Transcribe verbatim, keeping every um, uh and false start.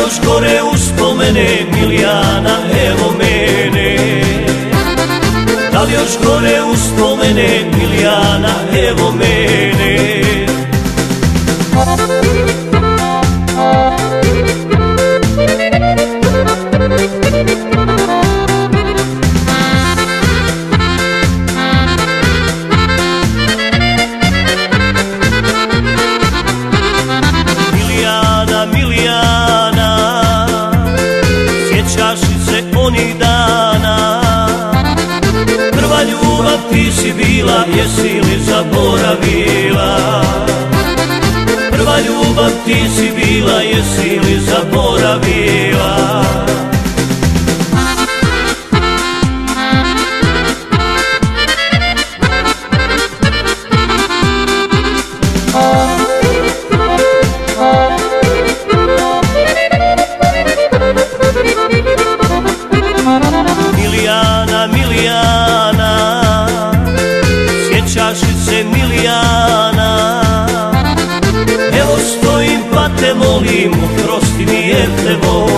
još gore uspomene Milijana, evo mene. Da li još gore uspomene Milijana, evo mene. Milijana, Milijana, sjećaš li se onih dana? Prva ljubav ti si bila, jesi li zaboravila? Prva ljubav ti si bila, jesi li zaboravila? Milijana, Milijana, sjećaš li se Milijana? Evo stojim pa te molim, oprosti mi jer te volim.